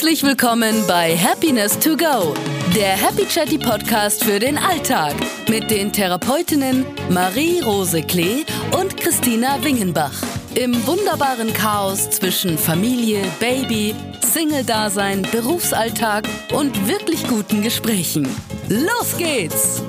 Herzlich willkommen bei Happiness to Go, der Happy Chatty Podcast für den Alltag mit den Therapeutinnen Marie-Rose Klee und Christina Wingenbach. Im wunderbaren Chaos zwischen Familie, Baby, Single-Dasein, Berufsalltag und wirklich guten Gesprächen. Los geht's!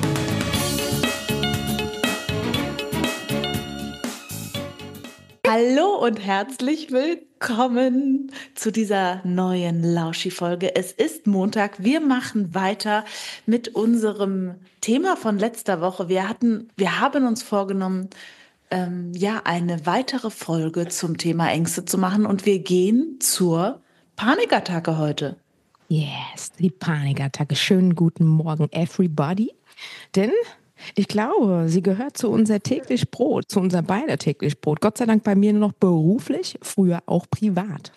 Hallo und herzlich willkommen zu dieser neuen Lauschi-Folge. Es ist Montag. Wir machen weiter mit unserem Thema von letzter Woche. Wir haben uns vorgenommen, eine weitere Folge zum Thema Ängste zu machen, und wir gehen zur Panikattacke heute. Yes, die Panikattacke. Schönen guten Morgen, everybody. Denn ich glaube, sie gehört zu unser täglich Brot, zu unser beider täglich Brot. Gott sei Dank bei mir nur noch beruflich, früher auch privat.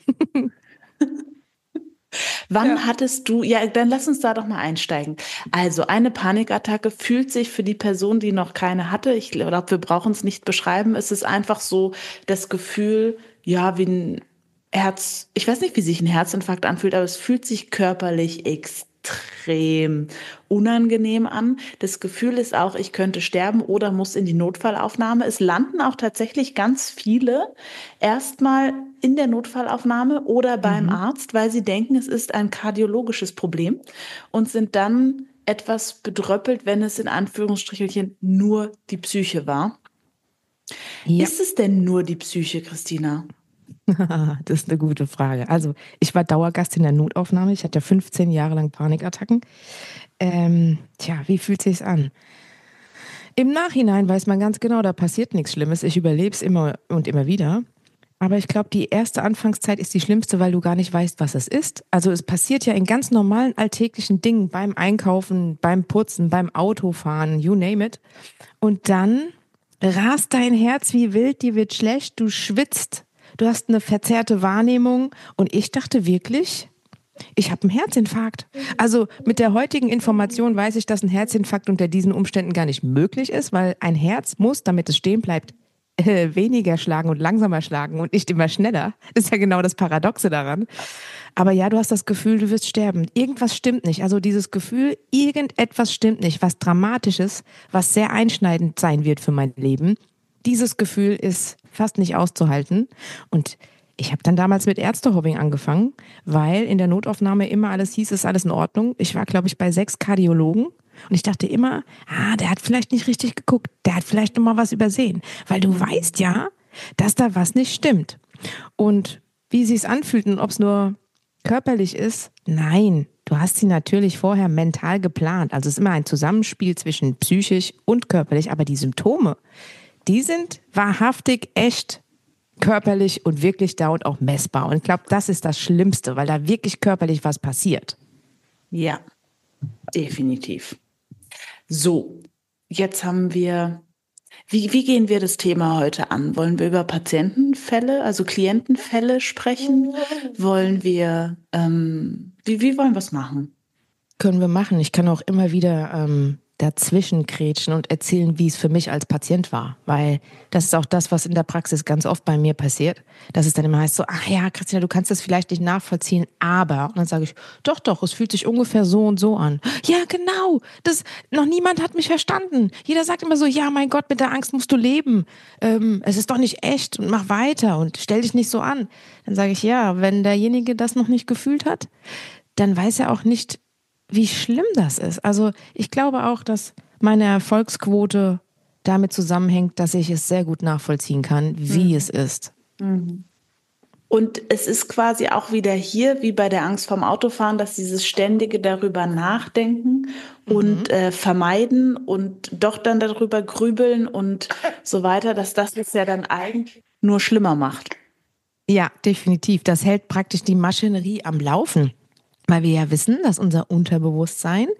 Wann hattest du, dann lass uns da doch mal einsteigen. Also eine Panikattacke fühlt sich für die Person, die noch keine hatte, ich glaube, wir brauchen es nicht beschreiben, es ist einfach so das Gefühl, ja, wie ein ich weiß nicht, wie sich ein Herzinfarkt anfühlt, aber es fühlt sich körperlich extrem unangenehm an. Das Gefühl ist auch, ich könnte sterben oder muss in die Notfallaufnahme. Es landen auch tatsächlich ganz viele erstmal in der Notfallaufnahme oder beim Arzt, weil sie denken, es ist ein kardiologisches Problem und sind dann etwas bedröppelt, wenn es in Anführungsstrichelchen nur die Psyche war. Ja. Ist es denn nur die Psyche, Christina? Das ist eine gute Frage. Also ich war Dauergast in der Notaufnahme. Ich hatte ja 15 Jahre lang Panikattacken. Wie fühlt sich's an? Im Nachhinein weiß man ganz genau, da passiert nichts Schlimmes. Ich überlebe es immer und immer wieder. Aber ich glaube, die erste Anfangszeit ist die schlimmste, weil du gar nicht weißt, was es ist. Also es passiert ja in ganz normalen alltäglichen Dingen, beim Einkaufen, beim Putzen, beim Autofahren, you name it. Und dann rast dein Herz wie wild, dir wird schlecht, du schwitzt. Du hast eine verzerrte Wahrnehmung und ich dachte wirklich, ich habe einen Herzinfarkt. Also mit der heutigen Information weiß ich, dass ein Herzinfarkt unter diesen Umständen gar nicht möglich ist, weil ein Herz muss, damit es stehen bleibt, weniger schlagen und langsamer schlagen und nicht immer schneller. Das ist ja genau das Paradoxe daran. Aber ja, du hast das Gefühl, du wirst sterben. Irgendwas stimmt nicht. Also dieses Gefühl, irgendetwas stimmt nicht, was Dramatisches, was sehr einschneidend sein wird für mein Leben. Dieses Gefühl ist fast nicht auszuhalten. Und ich habe dann damals mit Ärztehopping angefangen, weil in der Notaufnahme immer alles hieß, ist alles in Ordnung. Ich war, glaube ich, bei 6 Kardiologen. Und ich dachte immer, der hat vielleicht nicht richtig geguckt. Der hat vielleicht noch mal was übersehen. Weil du weißt ja, dass da was nicht stimmt. Und wie sich's anfühlt und ob es nur körperlich ist, nein. Du hast sie natürlich vorher mental geplant. Also es ist immer ein Zusammenspiel zwischen psychisch und körperlich. Aber die Symptome, die sind wahrhaftig echt körperlich und wirklich da und auch messbar. Und ich glaube, das ist das Schlimmste, weil da wirklich körperlich was passiert. Ja, definitiv. So, jetzt haben wir, wie gehen wir das Thema heute an? Wollen wir über Patientenfälle, also Klientenfälle sprechen? Wollen wir, wie wollen wir es machen? Können wir machen. Ich kann auch immer wieder dazwischen grätschen und erzählen, wie es für mich als Patient war. Weil das ist auch das, was in der Praxis ganz oft bei mir passiert. Dass es dann immer heißt so, Christina, du kannst das vielleicht nicht nachvollziehen, aber, und dann sage ich, doch, es fühlt sich ungefähr so und so an. Ja, genau, noch niemand hat mich verstanden. Jeder sagt immer so, ja, mein Gott, mit der Angst musst du leben. Es ist doch nicht echt und mach weiter und stell dich nicht so an. Dann sage ich, ja, wenn derjenige das noch nicht gefühlt hat, dann weiß er auch nicht, wie schlimm das ist. Also ich glaube auch, dass meine Erfolgsquote damit zusammenhängt, dass ich es sehr gut nachvollziehen kann, wie es ist. Und es ist quasi auch wieder hier, wie bei der Angst vorm Autofahren, dass dieses ständige darüber nachdenken und vermeiden und doch dann darüber grübeln und so weiter, dass das es ja dann eigentlich nur schlimmer macht. Ja, definitiv. Das hält praktisch die Maschinerie am Laufen. Weil wir ja wissen, dass unser Unterbewusstsein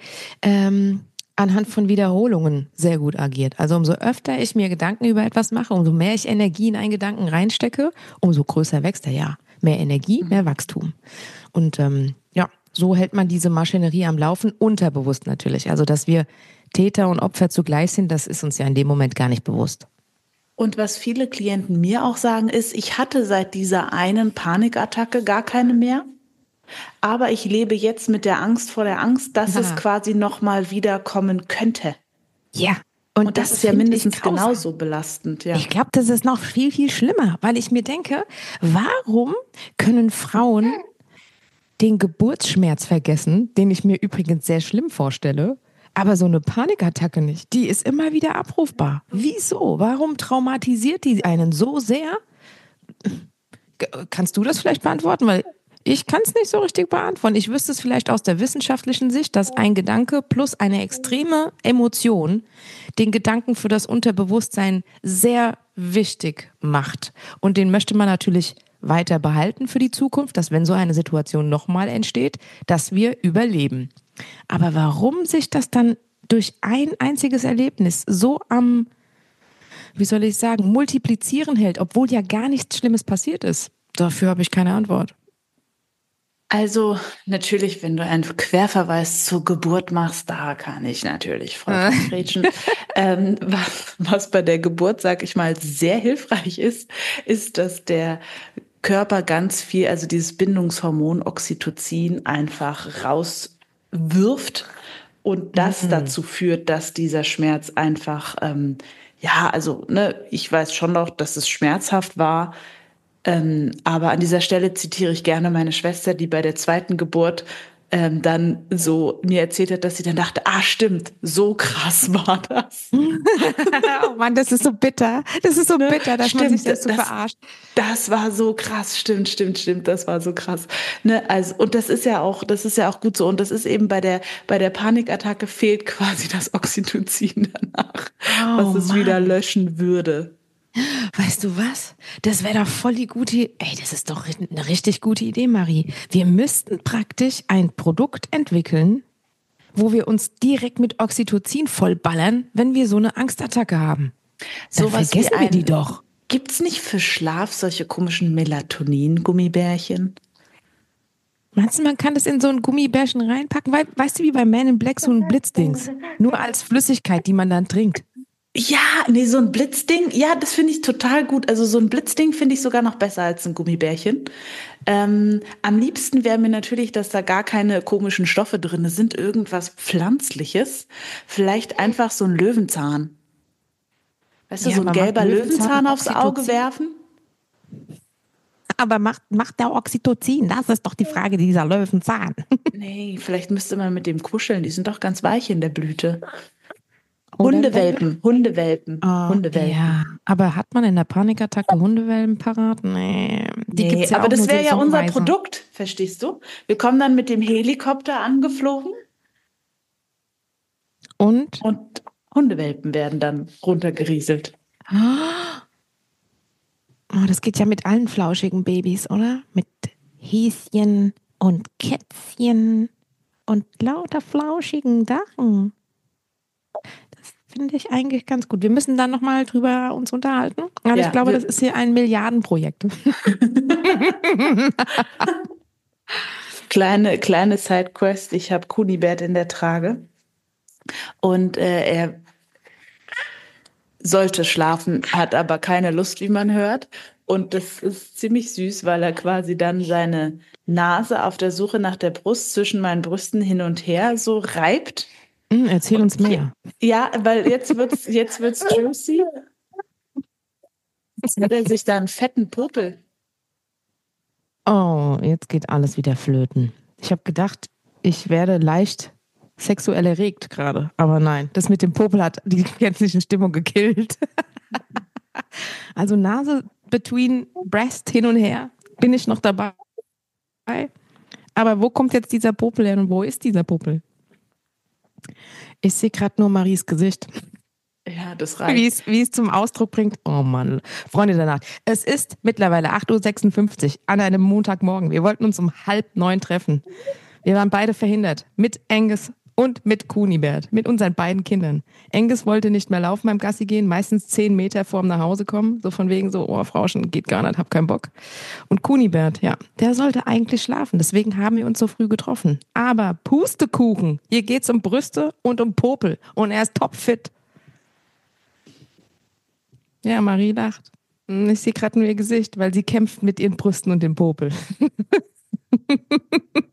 anhand von Wiederholungen sehr gut agiert. Also umso öfter ich mir Gedanken über etwas mache, umso mehr ich Energie in einen Gedanken reinstecke, umso größer wächst er ja. Mehr Energie, mehr Wachstum. Und so hält man diese Maschinerie am Laufen, unterbewusst natürlich. Also dass wir Täter und Opfer zugleich sind, das ist uns ja in dem Moment gar nicht bewusst. Und was viele Klienten mir auch sagen ist, ich hatte seit dieser einen Panikattacke gar keine mehr. aber ich lebe jetzt mit der Angst vor der Angst, dass es quasi nochmal wiederkommen könnte. Ja. Und das ist ja mindestens genauso belastend. Ja. Ich glaube, das ist noch viel, viel schlimmer, weil ich mir denke, warum können Frauen den Geburtsschmerz vergessen, den ich mir übrigens sehr schlimm vorstelle, aber so eine Panikattacke nicht? Die ist immer wieder abrufbar. Wieso? Warum traumatisiert die einen so sehr? Kannst du das vielleicht beantworten? Weil ich kann es nicht so richtig beantworten. Ich wüsste es vielleicht aus der wissenschaftlichen Sicht, dass ein Gedanke plus eine extreme Emotion den Gedanken für das Unterbewusstsein sehr wichtig macht. Und den möchte man natürlich weiter behalten für die Zukunft, dass wenn so eine Situation nochmal entsteht, dass wir überleben. Aber warum sich das dann durch ein einziges Erlebnis so am, wie soll ich sagen, multiplizieren hält, obwohl ja gar nichts Schlimmes passiert ist? Dafür habe ich keine Antwort. Also natürlich, wenn du einen Querverweis zur Geburt machst, da kann ich natürlich voll grätschen. Was bei der Geburt, sag ich mal, sehr hilfreich ist, dass der Körper ganz viel, also dieses Bindungshormon Oxytocin einfach rauswirft und das dazu führt, dass dieser Schmerz einfach, ich weiß schon noch, dass es schmerzhaft war. Aber an dieser Stelle zitiere ich gerne meine Schwester, die bei der zweiten Geburt dann so mir erzählt hat, dass sie dann dachte, stimmt, so krass war das. Oh Mann, das ist so bitter. Das ist so bitter, dass man sich das so verarscht. Das war so krass, stimmt, das war so krass. Ne, also, und das ist ja auch gut so. Und das ist eben bei der Panikattacke fehlt quasi das Oxytocin danach, was es wieder löschen würde. Weißt du was? Das wäre doch voll die gute, das ist doch eine richtig gute Idee, Marie. Wir müssten praktisch ein Produkt entwickeln, wo wir uns direkt mit Oxytocin vollballern, wenn wir so eine Angstattacke haben. Dann vergessen wir die doch. Gibt's nicht für Schlaf solche komischen Melatonin-Gummibärchen? Meinst du, man kann das in so ein Gummibärchen reinpacken? Weißt du, wie bei Man in Black so ein Blitzdings? Nur als Flüssigkeit, die man dann trinkt. Ja, nee, so ein Blitzding, ja, das finde ich total gut. Also so ein Blitzding finde ich sogar noch besser als ein Gummibärchen. Am liebsten wäre mir natürlich, dass da gar keine komischen Stoffe drin sind, irgendwas Pflanzliches. Vielleicht einfach so ein Löwenzahn. Weißt du, so ein gelber Löwenzahn aufs Auge werfen? Aber macht der Oxytocin? Das ist doch die Frage, dieser Löwenzahn. Nee, vielleicht müsste man mit dem kuscheln. Die sind doch ganz weich in der Blüte. Hundewelpen. Ja, aber hat man in der Panikattacke Hundewelpen parat? Nee, gibt's ja aber auch das nur wäre ja unser saisonweise. Produkt, verstehst du? Wir kommen dann mit dem Helikopter angeflogen Und Hundewelpen werden dann runtergerieselt. Oh, das geht ja mit allen flauschigen Babys, oder? Mit Häschen und Kätzchen und lauter flauschigen Sachen. Das finde ich eigentlich ganz gut. Wir müssen dann nochmal drüber uns unterhalten. Aber ich glaube, das ist hier ein Milliardenprojekt. Kleine Sidequest. Ich habe Kunibert in der Trage. Und er sollte schlafen, hat aber keine Lust, wie man hört. Und das ist ziemlich süß, weil er quasi dann seine Nase auf der Suche nach der Brust zwischen meinen Brüsten hin und her so reibt. Erzähl uns mehr. Ja, weil jetzt wird's juicy. Jetzt hat er sich da einen fetten Popel. Oh, jetzt geht alles wieder flöten. Ich habe gedacht, ich werde leicht sexuell erregt gerade. Aber nein, das mit dem Popel hat die gänzliche Stimmung gekillt. Also Nase between breast hin und her. Bin ich noch dabei? Aber wo kommt jetzt dieser Popel her und wo ist dieser Popel? Ich sehe gerade nur Maries Gesicht. Ja, das reicht. Wie es zum Ausdruck bringt. Oh Mann, Freunde der Nacht. Es ist mittlerweile 8:56 Uhr an einem Montagmorgen. Wir wollten uns um 8:30 treffen. Wir waren beide verhindert. Mit Angus und mit Kunibert. Mit unseren beiden Kindern. Angus wollte nicht mehr laufen beim Gassi gehen. Meistens 10 Meter vorm nach Hause kommen. So von wegen so, oh Frauchen, geht gar nicht, hab keinen Bock. Und Kunibert, ja, der sollte eigentlich schlafen. Deswegen haben wir uns so früh getroffen. Aber Pustekuchen. Hier geht's um Brüste und um Popel. Und er ist topfit. Ja, Marie lacht. Ich sehe gerade nur ihr Gesicht, weil sie kämpft mit ihren Brüsten und dem Popel.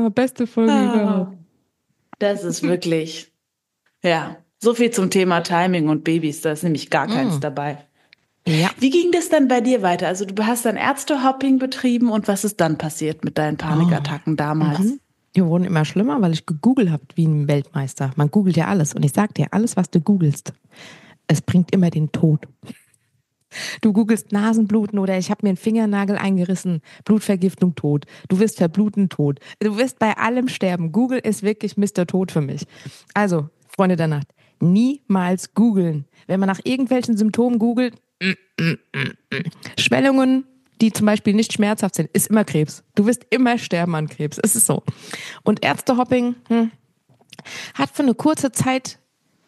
beste Folge überhaupt. Das ist wirklich, ja, so viel zum Thema Timing und Babys, da ist nämlich gar keins dabei. Ja. Wie ging das dann bei dir weiter? Also du hast dann Ärztehopping betrieben und was ist dann passiert mit deinen Panikattacken damals? Die wurden immer schlimmer, weil ich gegoogelt habe wie ein Weltmeister. Man googelt ja alles. Und ich sag dir, alles, was du googelst, es bringt immer den Tod. Du googelst Nasenbluten oder ich habe mir einen Fingernagel eingerissen, Blutvergiftung, tot. Du wirst verbluten, tot. Du wirst bei allem sterben. Google ist wirklich Mr. Tod für mich. Also, Freunde der Nacht, niemals googeln. Wenn man nach irgendwelchen Symptomen googelt, Schwellungen, die zum Beispiel nicht schmerzhaft sind, ist immer Krebs. Du wirst immer sterben an Krebs. Es ist so. Und Ärztehopping hat für eine kurze Zeit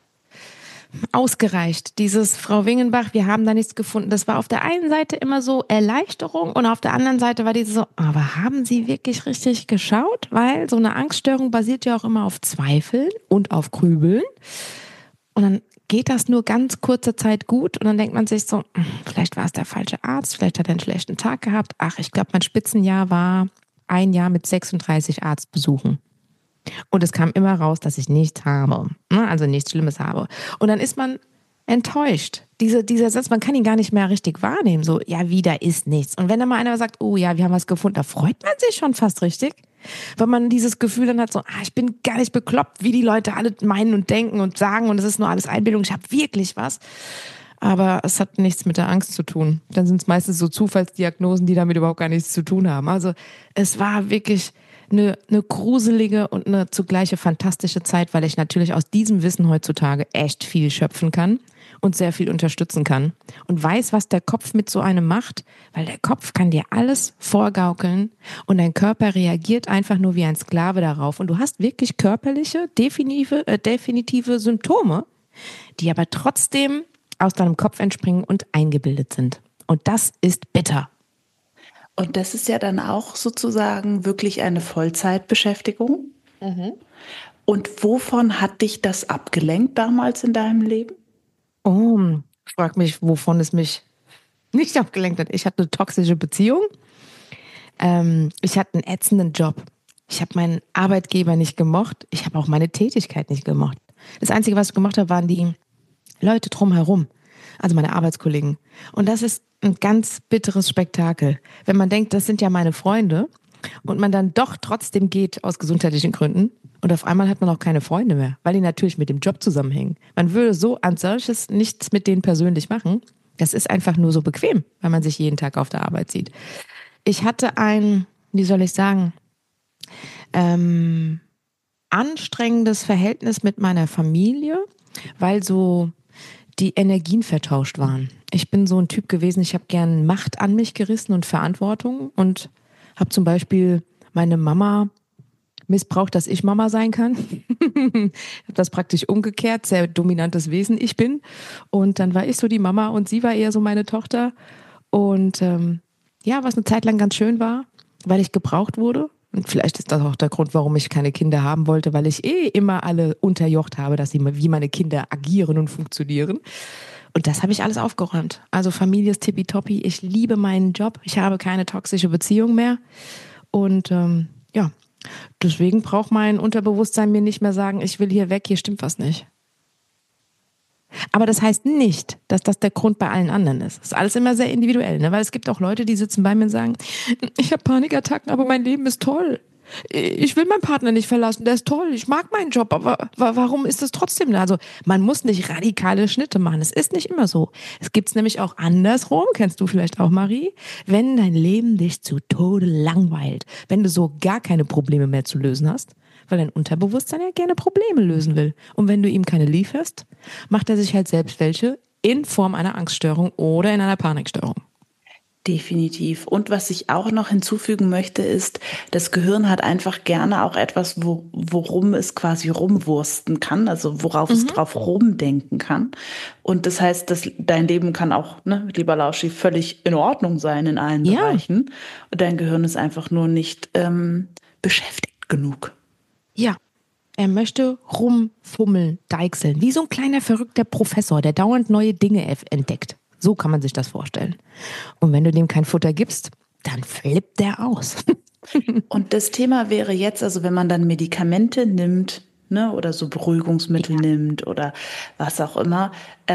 ausgereicht. Dieses Frau Wingenbach, wir haben da nichts gefunden. Das war auf der einen Seite immer so Erleichterung und auf der anderen Seite war diese so, aber haben Sie wirklich richtig geschaut? Weil so eine Angststörung basiert ja auch immer auf Zweifeln und auf Grübeln. Und dann geht das nur ganz kurze Zeit gut und dann denkt man sich so, vielleicht war es der falsche Arzt, vielleicht hat er einen schlechten Tag gehabt. Ach, ich glaube, mein Spitzenjahr war ein Jahr mit 36 Arztbesuchen. Und es kam immer raus, dass ich nichts habe, also nichts Schlimmes habe. Und dann ist man enttäuscht. Dieser Satz, man kann ihn gar nicht mehr richtig wahrnehmen. So, ja, wie, da ist nichts. Und wenn dann mal einer sagt, oh ja, wir haben was gefunden, da freut man sich schon fast richtig. Weil man dieses Gefühl dann hat, so, ich bin gar nicht bekloppt, wie die Leute alle meinen und denken und sagen und es ist nur alles Einbildung, ich habe wirklich was. Aber es hat nichts mit der Angst zu tun. Dann sind es meistens so Zufallsdiagnosen, die damit überhaupt gar nichts zu tun haben. Also es war wirklich eine gruselige und eine zugleich fantastische Zeit, weil ich natürlich aus diesem Wissen heutzutage echt viel schöpfen kann und sehr viel unterstützen kann und weiß, was der Kopf mit so einem macht, weil der Kopf kann dir alles vorgaukeln und dein Körper reagiert einfach nur wie ein Sklave darauf und du hast wirklich körperliche, definitive Symptome, die aber trotzdem aus deinem Kopf entspringen und eingebildet sind. Und das ist bitter. Und das ist ja dann auch sozusagen wirklich eine Vollzeitbeschäftigung. Und wovon hat dich das abgelenkt damals in deinem Leben? Oh, ich frage mich, wovon es mich nicht abgelenkt hat. Ich hatte eine toxische Beziehung. Ich hatte einen ätzenden Job. Ich habe meinen Arbeitgeber nicht gemocht. Ich habe auch meine Tätigkeit nicht gemocht. Das Einzige, was ich gemacht habe, waren die Leute drumherum. Also meine Arbeitskollegen. Und das ist ein ganz bitteres Spektakel. Wenn man denkt, das sind ja meine Freunde und man dann doch trotzdem geht aus gesundheitlichen Gründen und auf einmal hat man auch keine Freunde mehr, weil die natürlich mit dem Job zusammenhängen. Man würde so an solches nichts mit denen persönlich machen. Das ist einfach nur so bequem, weil man sich jeden Tag auf der Arbeit sieht. Ich hatte ein, wie soll ich sagen, anstrengendes Verhältnis mit meiner Familie, weil so die Energien vertauscht waren. Ich bin so ein Typ gewesen, ich habe gern Macht an mich gerissen und Verantwortung und habe zum Beispiel meine Mama missbraucht, dass ich Mama sein kann. Ich habe das praktisch umgekehrt, sehr dominantes Wesen ich bin. Und dann war ich so die Mama und sie war eher so meine Tochter. Und was eine Zeit lang ganz schön war, weil ich gebraucht wurde. Und vielleicht ist das auch der Grund, warum ich keine Kinder haben wollte, weil ich immer alle unterjocht habe, dass sie wie meine Kinder agieren und funktionieren. Und das habe ich alles aufgeräumt. Also Familie ist tippitoppi. Ich liebe meinen Job. Ich habe keine toxische Beziehung mehr. Und deswegen braucht mein Unterbewusstsein mir nicht mehr sagen, ich will hier weg, hier stimmt was nicht. Aber das heißt nicht, dass das der Grund bei allen anderen ist. Das ist alles immer sehr individuell, ne? Weil es gibt auch Leute, die sitzen bei mir und sagen, ich habe Panikattacken, aber mein Leben ist toll. Ich will meinen Partner nicht verlassen, der ist toll, ich mag meinen Job, aber warum ist das trotzdem da? Also man muss nicht radikale Schnitte machen, es ist nicht immer so. Es gibt es nämlich auch andersrum, kennst du vielleicht auch, Marie, wenn dein Leben dich zu Tode langweilt, wenn du so gar keine Probleme mehr zu lösen hast, weil dein Unterbewusstsein ja gerne Probleme lösen will. Und wenn du ihm keine lieferst, macht er sich halt selbst welche in Form einer Angststörung oder in einer Panikstörung. Definitiv. Und was ich auch noch hinzufügen möchte, ist, das Gehirn hat einfach gerne auch etwas, worum es quasi rumwursten kann, also worauf es drauf rumdenken kann. Und das heißt, dass dein Leben kann auch, lieber Lauschi, völlig in Ordnung sein in allen Bereichen. Und dein Gehirn ist einfach nur nicht beschäftigt genug. Ja. Er möchte rumfummeln, deichseln, wie so ein kleiner verrückter Professor, der dauernd neue Dinge entdeckt. So kann man sich das vorstellen. Und wenn du dem kein Futter gibst, dann flippt der aus. Und das Thema wäre jetzt, also wenn man dann Medikamente nimmt, ne, oder so Beruhigungsmittel nimmt oder was auch immer,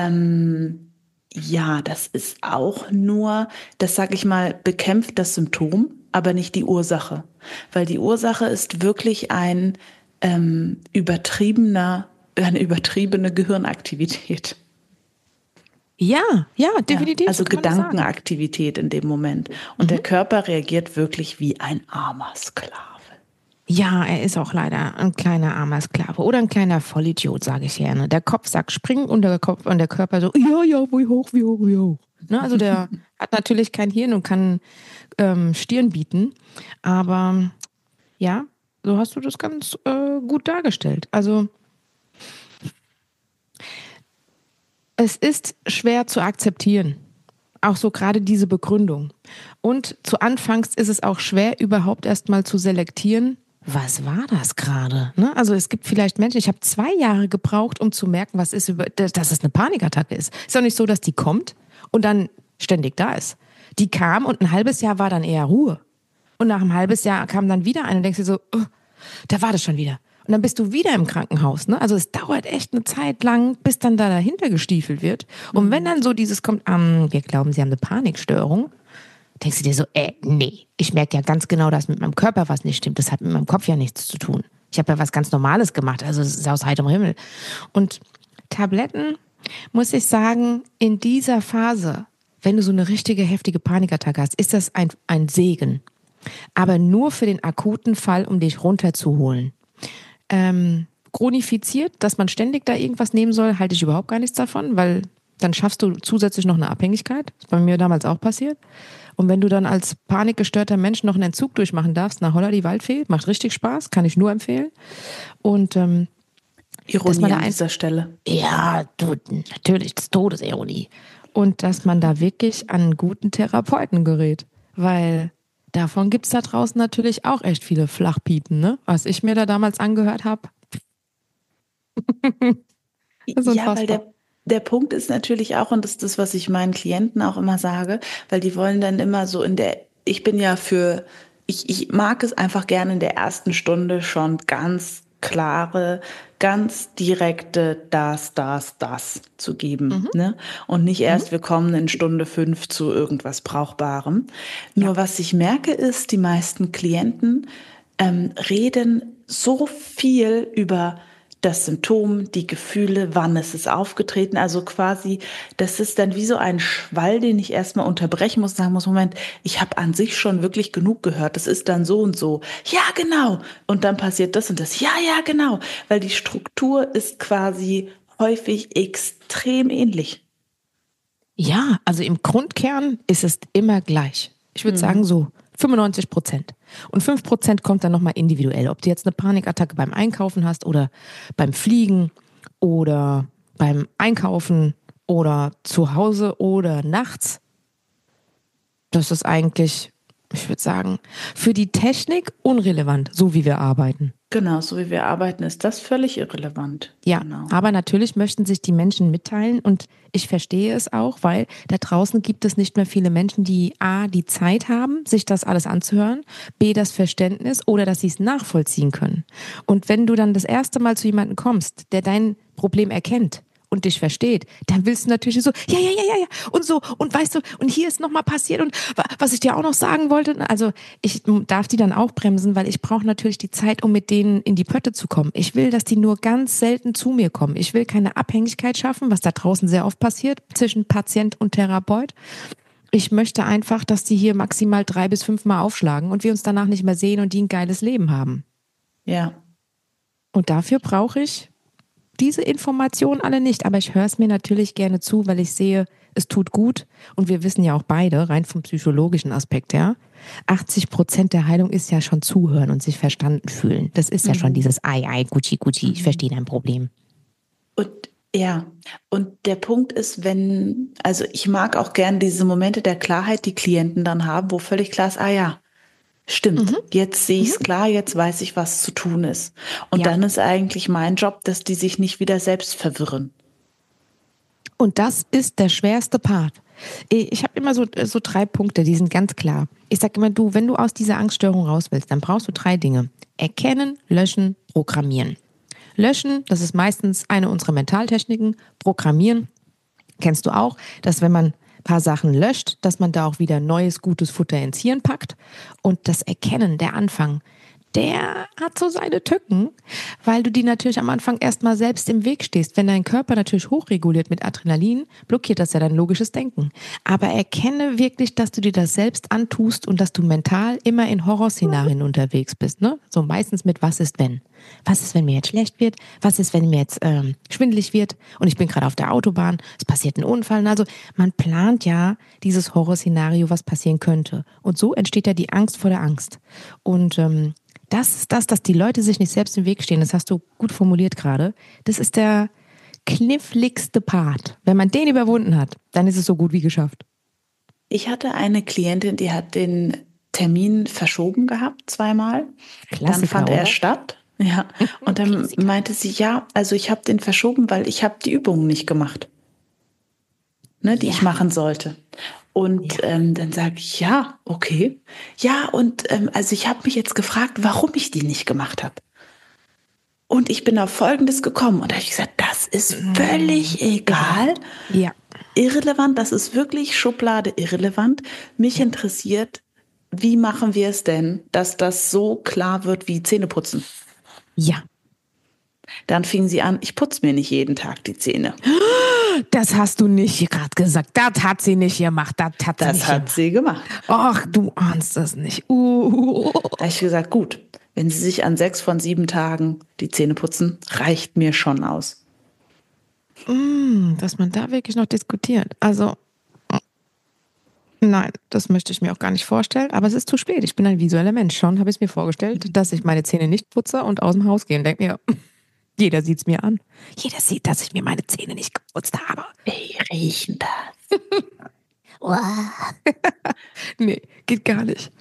ja, das ist auch nur, das sag ich mal, bekämpft das Symptom, aber nicht die Ursache. Weil die Ursache ist wirklich eine übertriebene Gehirnaktivität. Ja, definitiv. Ja, also so kann man das sagen. Gedankenaktivität in dem Moment. Und der Körper reagiert wirklich wie ein armer Sklave. Ja, er ist auch leider ein kleiner armer Sklave oder ein kleiner Vollidiot, sage ich gerne. Der Kopf sagt springen und der Körper so, ja, wie hoch. Ne, also der hat natürlich kein Hirn und kann Stirn bieten. Aber ja, so hast du das ganz gut dargestellt. Also es ist schwer zu akzeptieren. Auch so gerade diese Begründung. Und zu Anfangs ist es auch schwer, überhaupt erstmal zu selektieren, was war das gerade? Ne? Also es gibt vielleicht Menschen, ich habe 2 Jahre gebraucht, um zu merken, dass es eine Panikattacke ist. Ist doch nicht so, dass die kommt und dann ständig da ist. Die kam und ein halbes Jahr war dann eher Ruhe. Und nach einem halbes Jahr kam dann wieder eine und denkst dir so, oh, da war das schon wieder. Und dann bist du wieder im Krankenhaus. Ne? Also es dauert echt eine Zeit lang, bis dann da dahinter gestiefelt wird. Und wenn dann so dieses kommt, wir glauben, Sie haben eine Panikstörung, denkst du dir so, nee, ich merke ja ganz genau, dass mit meinem Körper was nicht stimmt. Das hat mit meinem Kopf ja nichts zu tun. Ich habe ja was ganz Normales gemacht, also es ist aus heiterem Himmel. Und Tabletten, muss ich sagen, in dieser Phase, wenn du so eine richtige heftige Panikattacke hast, ist das ein Segen. Aber nur für den akuten Fall, um dich runterzuholen. Chronifiziert, dass man ständig da irgendwas nehmen soll, halte ich überhaupt gar nichts davon, weil dann schaffst du zusätzlich noch eine Abhängigkeit. Das ist bei mir damals auch passiert. Und wenn du dann als panikgestörter Mensch noch einen Entzug durchmachen darfst, nach Holla die Waldfee, macht richtig Spaß, kann ich nur empfehlen. Und Ironie an dieser Stelle. Ja, du, natürlich, das ist Todesironie. Und dass man da wirklich an einen guten Therapeuten gerät, weil davon gibt es da draußen natürlich auch echt viele Flachpieten, ne? Was ich mir da damals angehört habe. Ja, weil der Punkt ist natürlich auch, und das ist das, was ich meinen Klienten auch immer sage, weil die wollen dann immer so ich bin ja ich mag es einfach gerne in der ersten Stunde schon ganz klare, ganz direkte das zu geben, ne? Und nicht erst, wir kommen in Stunde 5 zu irgendwas Brauchbarem. Nur was ich merke ist, die meisten Klienten reden so viel über das Symptom, die Gefühle, wann ist es aufgetreten. Also quasi, das ist dann wie so ein Schwall, den ich erstmal unterbrechen muss, sagen muss, Moment, ich habe an sich schon wirklich genug gehört. Das ist dann so und so. Ja, genau. Und dann passiert das und das. Ja, genau. Weil die Struktur ist quasi häufig extrem ähnlich. Ja, also im Grundkern ist es immer gleich. Ich würde sagen so 95%. Und 5% kommt dann nochmal individuell. Ob du jetzt eine Panikattacke beim Einkaufen hast oder beim Fliegen oder beim Einkaufen oder zu Hause oder nachts. Das ist eigentlich, ich würde sagen, für die Technik unrelevant, so wie wir arbeiten. Genau, so wie wir arbeiten, ist das völlig irrelevant. Ja, genau. Aber natürlich möchten sich die Menschen mitteilen und ich verstehe es auch, weil da draußen gibt es nicht mehr viele Menschen, die A, die Zeit haben, sich das alles anzuhören, B, das Verständnis oder dass sie es nachvollziehen können. Und wenn du dann das erste Mal zu jemandem kommst, der dein Problem erkennt und dich versteht, dann willst du natürlich so, ja, und so, und weißt du, und hier ist nochmal passiert und was ich dir auch noch sagen wollte, also ich darf die dann auch bremsen, weil ich brauche natürlich die Zeit, um mit denen in die Pötte zu kommen. Ich will, dass die nur ganz selten zu mir kommen. Ich will keine Abhängigkeit schaffen, was da draußen sehr oft passiert, zwischen Patient und Therapeut. Ich möchte einfach, dass die hier maximal 3 bis 5 Mal aufschlagen und wir uns danach nicht mehr sehen und die ein geiles Leben haben. Ja. Und dafür brauche ich diese Informationen alle nicht, aber ich höre es mir natürlich gerne zu, weil ich sehe, es tut gut und wir wissen ja auch beide, rein vom psychologischen Aspekt her, 80% der Heilung ist ja schon zuhören und sich verstanden fühlen. Das ist ja schon dieses Gucci, ich verstehe dein Problem. Und der Punkt ist, also ich mag auch gerne diese Momente der Klarheit, die Klienten dann haben, wo völlig klar ist, stimmt, jetzt sehe ich es klar, jetzt weiß ich, was zu tun ist. Und dann ist eigentlich mein Job, dass die sich nicht wieder selbst verwirren. Und das ist der schwerste Part. Ich habe immer so 3 Punkte, die sind ganz klar. Ich sage immer, wenn du aus dieser Angststörung raus willst, dann brauchst du 3 Dinge. Erkennen, löschen, programmieren. Löschen, das ist meistens eine unserer Mentaltechniken. Programmieren, kennst du auch, dass wenn man ein paar Sachen löscht, dass man da auch wieder neues, gutes Futter ins Hirn packt. Und das Erkennen, der Anfang, der hat so seine Tücken, weil du die natürlich am Anfang erstmal selbst im Weg stehst. Wenn dein Körper natürlich hochreguliert mit Adrenalin, blockiert das ja dein logisches Denken. Aber erkenne wirklich, dass du dir das selbst antust und dass du mental immer in Horrorszenarien unterwegs bist. Ne? So meistens mit was ist wenn? Was ist, wenn mir jetzt schlecht wird? Was ist, wenn mir jetzt schwindelig wird? Und ich bin gerade auf der Autobahn, es passiert ein Unfall. Also man plant ja dieses Horrorszenario, was passieren könnte. Und so entsteht ja die Angst vor der Angst. Und das ist das, dass die Leute sich nicht selbst im Weg stehen. Das hast du gut formuliert gerade. Das ist der kniffligste Part. Wenn man den überwunden hat, dann ist es so gut wie geschafft. Ich hatte eine Klientin, die hat den Termin verschoben gehabt, 2-mal. Klassiker, Dann fand er oder? statt. Ja. Und dann meinte sie, ja, also ich habe den verschoben, weil ich habe die Übungen nicht gemacht, ne, die ich machen sollte. Und dann sage ich, ja, okay. Ja, und also ich habe mich jetzt gefragt, warum ich die nicht gemacht habe. Und ich bin auf Folgendes gekommen. Und da habe ich gesagt, das ist völlig egal. Ja. Irrelevant, das ist wirklich Schublade irrelevant. Mich interessiert, wie machen wir es denn, dass das so klar wird wie Zähneputzen? Ja. Dann fing sie an, ich putze mir nicht jeden Tag die Zähne. Das hast du nicht gerade gesagt. Das hat sie nicht gemacht. Das hat sie gemacht. Ach, du ahnst das nicht. Da habe ich gesagt, gut, wenn Sie sich an 6 von 7 Tagen die Zähne putzen, reicht mir schon aus. Dass man da wirklich noch diskutiert. Also, nein, das möchte ich mir auch gar nicht vorstellen. Aber es ist zu spät. Ich bin ein visueller Mensch. Schon habe ich es mir vorgestellt, dass ich meine Zähne nicht putze und aus dem Haus gehe und denke mir, jeder sieht es mir an. Jeder sieht, dass ich mir meine Zähne nicht geputzt habe. Wie riechen das? Nee, geht gar nicht.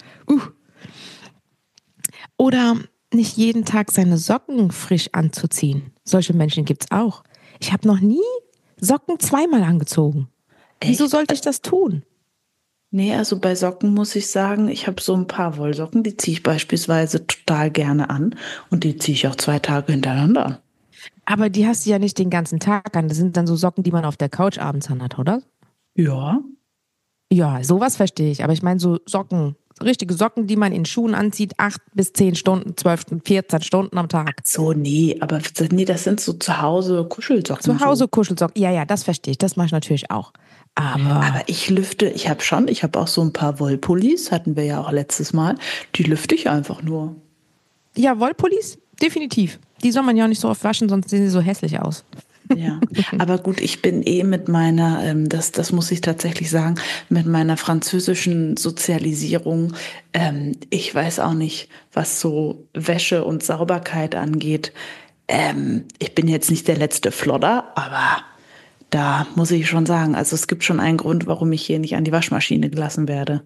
Oder nicht jeden Tag seine Socken frisch anzuziehen. Solche Menschen gibt's auch. Ich habe noch nie Socken 2-mal angezogen. Wieso sollte ich das tun? Nee, also bei Socken muss ich sagen, ich habe so ein paar Wollsocken, die ziehe ich beispielsweise total gerne an und die ziehe ich auch 2 Tage hintereinander an. Aber die hast du ja nicht den ganzen Tag an. Das sind dann so Socken, die man auf der Couch abends anhat, oder? Ja. Ja, sowas verstehe ich. Aber ich meine so Socken, richtige Socken, die man in Schuhen anzieht, 8 bis 10 Stunden, 12 Stunden, 14 Stunden am Tag. So, nee, aber nee, das sind so zu Hause Kuschelsocken. Zu Hause Kuschelsocken. Ja, das verstehe ich. Das mache ich natürlich auch. Aber ich lüfte, ich habe auch so ein paar Wollpullis, hatten wir ja auch letztes Mal, die lüfte ich einfach nur. ja, Wollpullis, definitiv. Die soll man ja auch nicht so oft waschen, sonst sehen sie so hässlich aus. Ja, aber gut, ich bin mit meiner, das muss ich tatsächlich sagen, mit meiner französischen Sozialisierung, ich weiß auch nicht, was so Wäsche und Sauberkeit angeht. Ich bin jetzt nicht der letzte Flodder, aber da muss ich schon sagen, also es gibt schon einen Grund, warum ich hier nicht an die Waschmaschine gelassen werde.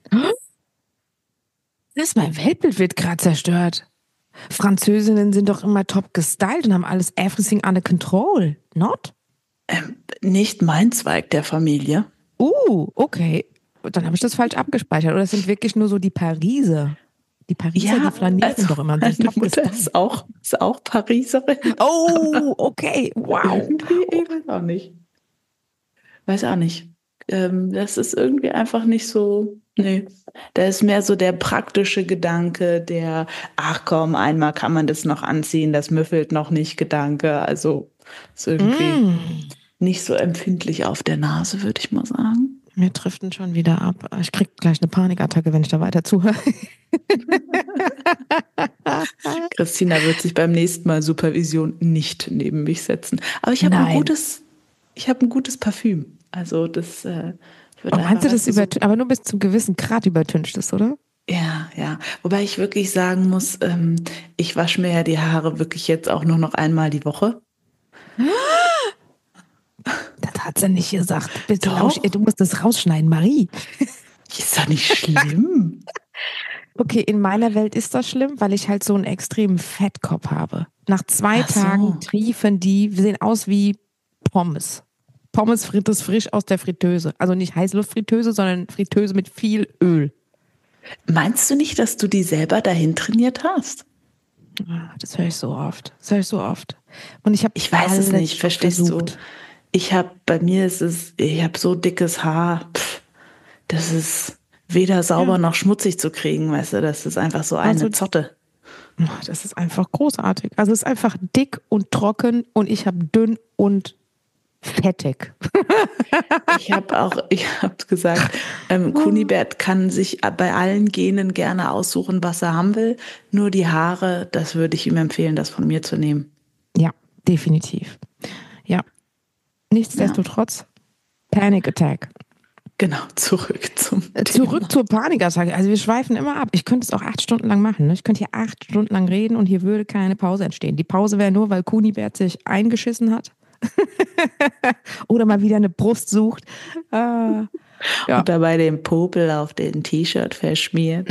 Mein Weltbild wird gerade zerstört. Französinnen sind doch immer top gestylt und haben alles everything under control, not? Nicht mein Zweig der Familie. Okay. Dann habe ich das falsch abgespeichert. Oder es sind wirklich nur so die Pariser. Die Pariser, die flanieren doch immer. Meine Mutter ist auch Pariserin. Oh, okay, wow. Ich weiß auch nicht. Das ist irgendwie einfach nicht so, nee. Da ist mehr so der praktische Gedanke, der, ach komm, einmal kann man das noch anziehen, das müffelt noch nicht Gedanke. Also ist irgendwie nicht so empfindlich auf der Nase, würde ich mal sagen. Wir driften schon wieder ab. Ich krieg gleich eine Panikattacke, wenn ich da weiter zuhöre. Christina wird sich beim nächsten Mal Supervision nicht neben mich setzen. Aber ich habe ein gutes Parfüm. Also das wird meinst du das aber nur bis zum gewissen Grad übertüncht ist, oder? Ja. Wobei ich wirklich sagen muss, ich wasche mir ja die Haare wirklich jetzt auch nur noch einmal die Woche. Das hat sie nicht gesagt. Bitte, Doch. du musst das rausschneiden, Marie. Ist doch nicht schlimm. Okay, in meiner Welt ist das schlimm, weil ich halt so einen extremen Fettkopf habe. Nach 2 Tagen triefen die, wir sehen aus wie Pommes. Pommes frites frisch aus der Fritteuse. Also nicht Heißluftfritteuse, sondern Fritteuse mit viel Öl. Meinst du nicht, dass du die selber dahin trainiert hast? Das höre ich so oft. Und ich weiß es nicht, verstehst versucht. Du? Ich habe so dickes Haar, das ist weder sauber noch schmutzig zu kriegen, weißt du, das ist einfach so eine Zotte. Das ist einfach großartig. Also es ist einfach dick und trocken und ich habe dünn und fettig. Ich habe gesagt, Kunibert kann sich bei allen Genen gerne aussuchen, was er haben will. Nur die Haare, das würde ich ihm empfehlen, das von mir zu nehmen. Ja, definitiv. Ja. Nichtsdestotrotz, Panic Attack. Genau, zurück zur Panikattacke. Also wir schweifen immer ab. Ich könnte es auch 8 Stunden lang machen. Ne? Ich könnte hier 8 Stunden lang reden und hier würde keine Pause entstehen. Die Pause wäre nur, weil Kunibert sich eingeschissen hat. Oder mal wieder eine Brust sucht. Ja. Und dabei den Popel auf den T-Shirt verschmiert.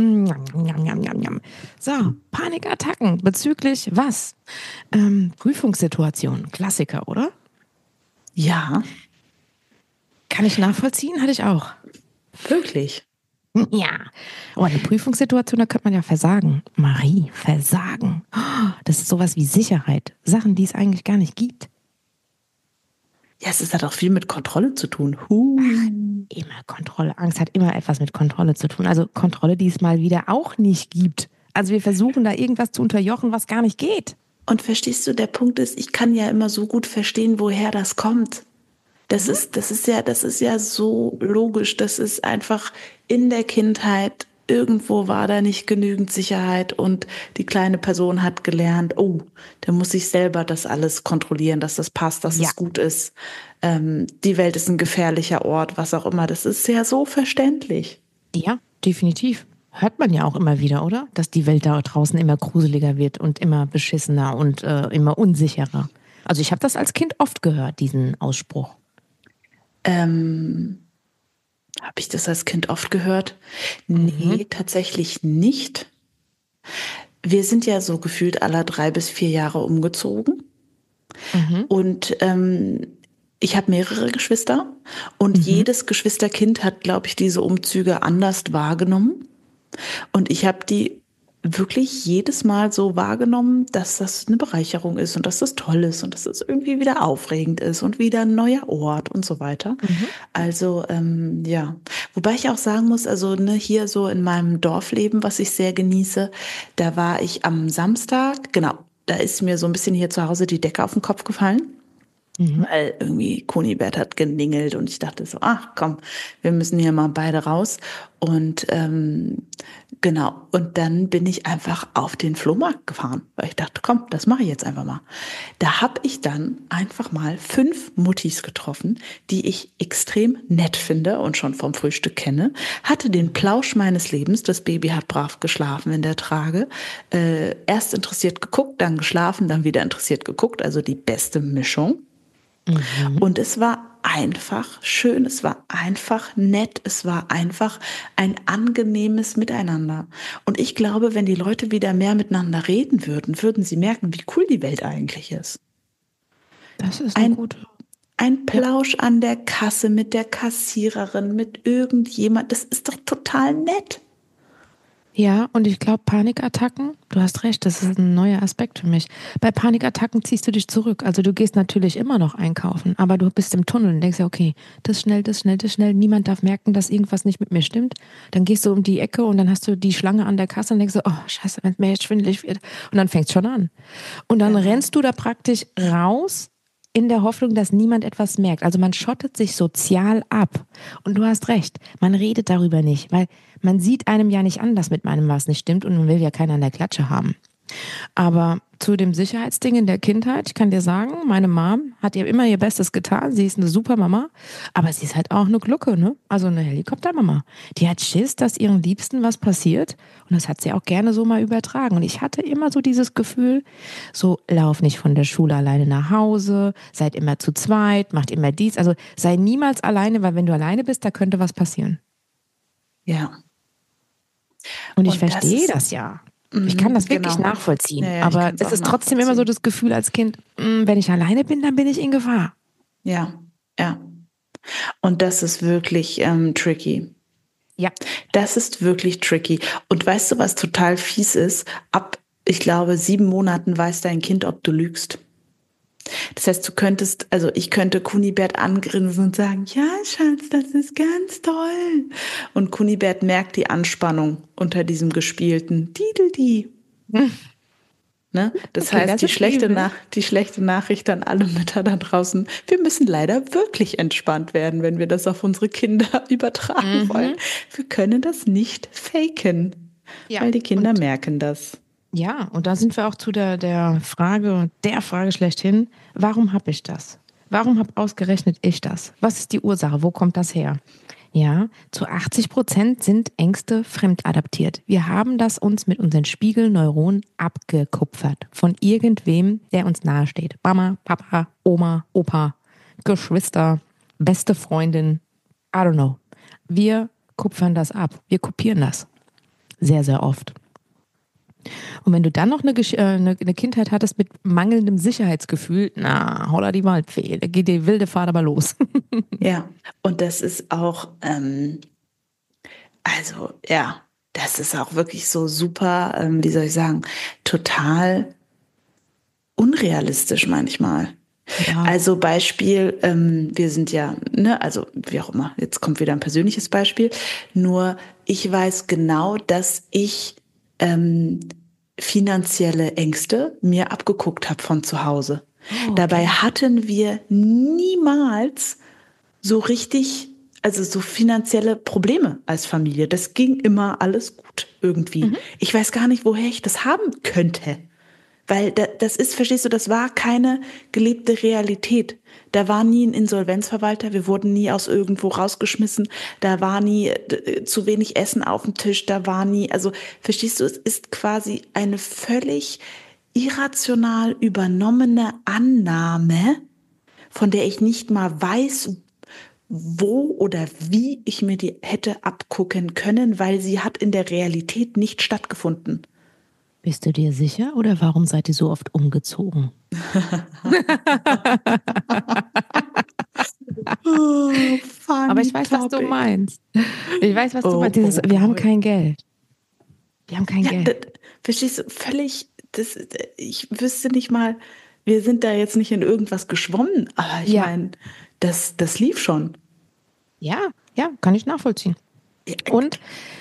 So, Panikattacken bezüglich was? Prüfungssituationen. Klassiker, oder? Ja. Kann ich nachvollziehen? Hatte ich auch. Wirklich? Ja. Oh, eine Prüfungssituation, da könnte man ja versagen. Marie, versagen. Das ist sowas wie Sicherheit. Sachen, die es eigentlich gar nicht gibt. Ja, es hat auch viel mit Kontrolle zu tun. Immer Kontrolle. Angst hat immer etwas mit Kontrolle zu tun. Also Kontrolle, die es mal wieder auch nicht gibt. Also wir versuchen da irgendwas zu unterjochen, was gar nicht geht. Und verstehst du, der Punkt ist, ich kann ja immer so gut verstehen, woher das kommt. Das ist ja so logisch. Das ist einfach in der Kindheit, irgendwo war da nicht genügend Sicherheit und die kleine Person hat gelernt, oh, der muss sich selber das alles kontrollieren, dass das passt, dass es gut ist. Die Welt ist ein gefährlicher Ort, was auch immer. Das ist ja so verständlich. Ja, definitiv. Hört man ja auch immer wieder, oder? Dass die Welt da draußen immer gruseliger wird und immer beschissener und immer unsicherer. Also ich habe das als Kind oft gehört, diesen Ausspruch. Habe ich das als Kind oft gehört? Nee, tatsächlich nicht. Wir sind ja so gefühlt alle 3 bis 4 Jahre umgezogen. Und ich habe mehrere Geschwister. Und jedes Geschwisterkind hat, glaube ich, diese Umzüge anders wahrgenommen. Und ich habe die wirklich jedes Mal so wahrgenommen, dass das eine Bereicherung ist und dass das toll ist und dass das irgendwie wieder aufregend ist und wieder ein neuer Ort und so weiter. Also ja, wobei ich auch sagen muss, also hier so in meinem Dorfleben, was ich sehr genieße, da war ich am Samstag, genau, da ist mir so ein bisschen hier zu Hause die Decke auf den Kopf gefallen. Weil irgendwie Kunibert hat geningelt und ich dachte so, ach komm, wir müssen hier mal beide raus. Und genau, und dann bin ich einfach auf den Flohmarkt gefahren, weil ich dachte, komm, das mache ich jetzt einfach mal. Da habe ich dann einfach mal 5 Muttis getroffen, die ich extrem nett finde und schon vom Frühstück kenne. Hatte den Plausch meines Lebens, das Baby hat brav geschlafen in der Trage. Erst interessiert geguckt, dann geschlafen, dann wieder interessiert geguckt, also die beste Mischung. Und es war einfach schön, es war einfach nett, es war einfach ein angenehmes Miteinander. Und ich glaube, wenn die Leute wieder mehr miteinander reden würden, würden sie merken, wie cool die Welt eigentlich ist. Das ist ein gute. Ein Plausch an der Kasse mit der Kassiererin, mit irgendjemand, das ist doch total nett. Ja, und ich glaube, Panikattacken, du hast recht, das ist ein neuer Aspekt für mich. Bei Panikattacken ziehst du dich zurück. Also du gehst natürlich immer noch einkaufen, aber du bist im Tunnel und denkst ja, okay, das schnell, das schnell, das schnell. Niemand darf merken, dass irgendwas nicht mit mir stimmt. Dann gehst du um die Ecke und dann hast du die Schlange an der Kasse und denkst so, oh scheiße, wenn es mir jetzt schwindelig wird. Und dann fängst schon an. Und dann rennst du da praktisch raus in der Hoffnung, dass niemand etwas merkt. Also man schottet sich sozial ab. Und du hast recht, man redet darüber nicht, weil man sieht einem ja nicht an, dass mit einem was nicht stimmt und man will ja keinen an der Klatsche haben. Aber zu dem Sicherheitsding in der Kindheit, ich kann dir sagen, meine Mom hat ihr immer ihr Bestes getan. Sie ist eine super Mama, aber sie ist halt auch eine Glucke, ne? Also eine Helikoptermama. Die hat Schiss, dass ihren Liebsten was passiert und das hat sie auch gerne so mal übertragen. Und ich hatte immer so dieses Gefühl, so lauf nicht von der Schule alleine nach Hause, seid immer zu zweit, macht immer dies. Also sei niemals alleine, weil wenn du alleine bist, da könnte was passieren. Ja. Und ich verstehe das ja. Ich kann das wirklich nachvollziehen. Ja, aber es ist trotzdem immer so das Gefühl als Kind, wenn ich alleine bin, dann bin ich in Gefahr. Ja. Ja. Und das ist wirklich tricky. Ja. Das ist wirklich tricky. Und weißt du, was total fies ist? Ab, ich glaube, 7 Monaten weiß dein Kind, ob du lügst. Das heißt, ich könnte Kunibert angrinsen und sagen, ja, Schatz, das ist ganz toll. Und Kunibert merkt die Anspannung unter diesem gespielten Didel-di. Ne? Das Okay, heißt, das die ist schlechte, übel. die schlechte Nachricht an alle Mütter da draußen, wir müssen leider wirklich entspannt werden, wenn wir das auf unsere Kinder übertragen wollen. Wir können das nicht faken, Ja. weil die Kinder Und merken das. ja, und da sind wir auch zu der Frage schlechthin, warum habe ich das? Warum habe ausgerechnet ich das? Was ist die Ursache? Wo kommt das her? Ja, zu 80% sind Ängste fremdadaptiert. Wir haben das uns mit unseren Spiegelneuronen abgekupfert von irgendwem, der uns nahesteht. Mama, Papa, Oma, Opa, Geschwister, beste Freundin, I don't know. Wir kupfern das ab. Wir kopieren das. Sehr, sehr oft. Und wenn du dann noch eine Kindheit hattest mit mangelndem Sicherheitsgefühl, na, holla die Waldfee, da geht die wilde Fahrt aber los. Ja, und das ist auch, das ist auch wirklich so super, wie soll ich sagen, total unrealistisch manchmal. Ja. Also Beispiel, wir sind ja, ne, also wie auch immer, jetzt kommt wieder ein persönliches Beispiel, nur ich weiß genau, dass ich finanzielle Ängste mir abgeguckt habe von zu Hause. Okay. Dabei hatten wir niemals so richtig, also so finanzielle Probleme als Familie. Das ging immer alles gut irgendwie. Ich weiß gar nicht, woher ich das haben könnte. Weil das ist, verstehst du, das war keine gelebte Realität. Da war nie ein Insolvenzverwalter, wir wurden nie aus irgendwo rausgeschmissen, da war nie zu wenig Essen auf dem Tisch, da war nie, also verstehst du, es ist quasi eine völlig irrational übernommene Annahme, von der ich nicht mal weiß, wo oder wie ich mir die hätte abgucken können, weil sie hat in der Realität nicht stattgefunden. Bist du dir sicher oder warum seid ihr so oft umgezogen? Aber ich weiß, was du meinst. Ich weiß, was du meinst. Wir haben kein Geld. Wir haben kein Geld. Verstehst du, völlig, ich wüsste nicht mal, wir sind da jetzt nicht in irgendwas geschwommen, aber ich meine, das lief schon. Ja, kann ich nachvollziehen. Und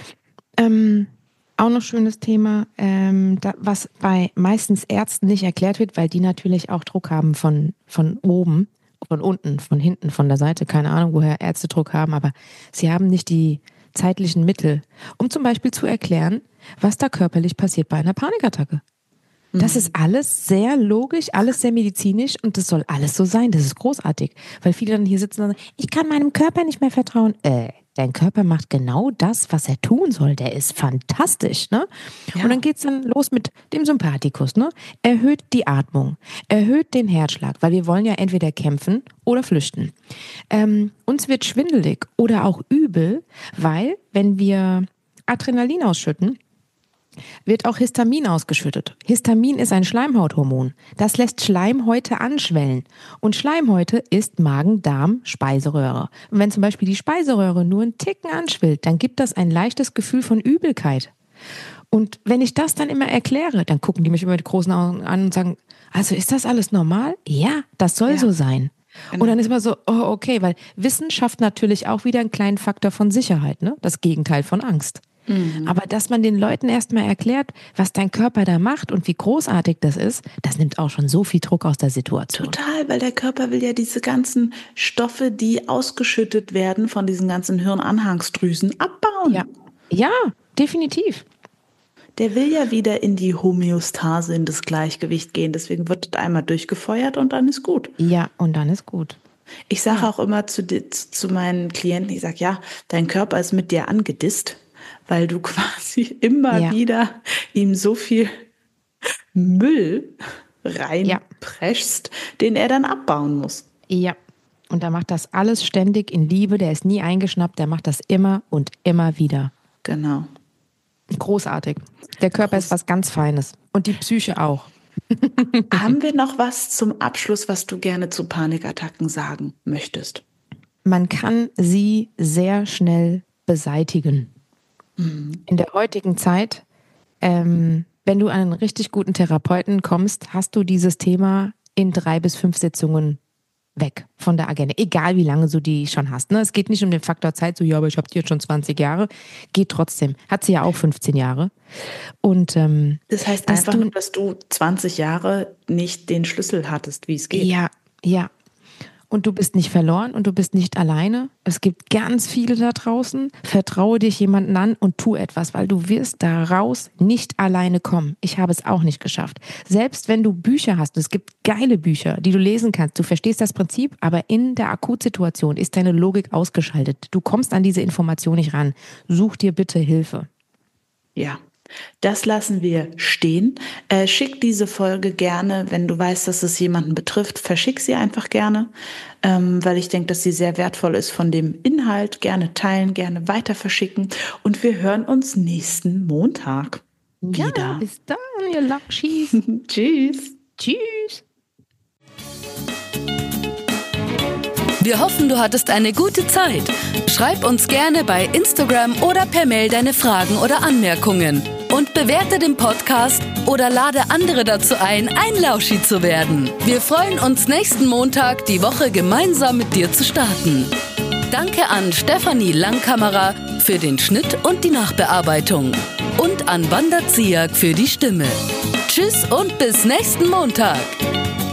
auch noch schönes Thema, was bei meistens Ärzten nicht erklärt wird, weil die natürlich auch Druck haben von oben, von unten, von hinten, von der Seite. Keine Ahnung, woher Ärzte Druck haben, aber sie haben nicht die zeitlichen Mittel, um zum Beispiel zu erklären, was da körperlich passiert bei einer Panikattacke. Das ist alles sehr logisch, alles sehr medizinisch und das soll alles so sein. Das ist großartig, weil viele dann hier sitzen und sagen, ich kann meinem Körper nicht mehr vertrauen. Dein Körper macht genau das, was er tun soll. Der ist fantastisch, ne? Ja. Und dann geht's dann los mit dem Sympathikus, ne? Erhöht die Atmung, erhöht den Herzschlag, weil wir wollen ja entweder kämpfen oder flüchten. Uns wird schwindelig oder auch übel, weil wenn wir Adrenalin ausschütten, wird auch Histamin ausgeschüttet. Histamin ist ein Schleimhauthormon. Das lässt Schleimhäute anschwellen. Und Schleimhäute ist Magen, Darm, Speiseröhre. Und wenn zum Beispiel die Speiseröhre nur einen Ticken anschwillt, dann gibt das ein leichtes Gefühl von Übelkeit. Und wenn ich das dann immer erkläre, dann gucken die mich immer mit großen Augen an und sagen, also ist das alles normal? Ja, das soll so sein. Genau. Und dann ist immer so, oh, okay, weil Wissen schafft natürlich auch wieder einen kleinen Faktor von Sicherheit, ne? Das Gegenteil von Angst. Aber dass man den Leuten erstmal erklärt, was dein Körper da macht und wie großartig das ist, das nimmt auch schon so viel Druck aus der Situation. Total, weil der Körper will ja diese ganzen Stoffe, die ausgeschüttet werden von diesen ganzen Hirnanhangsdrüsen, abbauen. Ja, definitiv. Der will ja wieder in die Homöostase, in das Gleichgewicht gehen. Deswegen wird das einmal durchgefeuert und dann ist gut. Ja, und dann ist gut. Ich sage auch immer zu meinen Klienten, ich sage, ja, dein Körper ist mit dir angedisst, weil du quasi immer wieder ihm so viel Müll reinpreschst, den er dann abbauen muss. Ja, und er macht das alles ständig in Liebe, der ist nie eingeschnappt, der macht das immer und immer wieder. Genau. Großartig. Der Körper ist was ganz Feines und die Psyche auch. Haben wir noch was zum Abschluss, was du gerne zu Panikattacken sagen möchtest? Man kann sie sehr schnell beseitigen. In der heutigen Zeit, wenn du an einen richtig guten Therapeuten kommst, hast du dieses Thema in 3 bis 5 Sitzungen weg von der Agenda. Egal wie lange du die schon hast. Ne? Es geht nicht um den Faktor Zeit, so ja, aber ich habe die jetzt schon 20 Jahre. Geht trotzdem. Hat sie ja auch 15 Jahre. Und das heißt einfach nur, dass du 20 Jahre nicht den Schlüssel hattest, wie es geht. Ja. Und du bist nicht verloren und du bist nicht alleine. Es gibt ganz viele da draußen. Vertraue dich jemanden an und tu etwas, weil du wirst daraus nicht alleine kommen. Ich habe es auch nicht geschafft. Selbst wenn du Bücher hast, es gibt geile Bücher, die du lesen kannst, du verstehst das Prinzip, aber in der Akutsituation ist deine Logik ausgeschaltet. Du kommst an diese Information nicht ran. Such dir bitte Hilfe. Ja. Das lassen wir stehen. Schick diese Folge gerne, wenn du weißt, dass es jemanden betrifft, verschick sie einfach gerne, weil ich denke, dass sie sehr wertvoll ist von dem Inhalt. Gerne teilen, gerne weiter verschicken und wir hören uns nächsten Montag wieder. Ja, bis dann, ihr Lakshis. Tschüss. Tschüss. Wir hoffen, du hattest eine gute Zeit. Schreib uns gerne bei Instagram oder per Mail deine Fragen oder Anmerkungen. Und bewerte den Podcast oder lade andere dazu ein Lauschi zu werden. Wir freuen uns nächsten Montag, die Woche gemeinsam mit dir zu starten. Danke an Stefanie Langkammerer für den Schnitt und die Nachbearbeitung. Und an Wanda Ziak für die Stimme. Tschüss und bis nächsten Montag.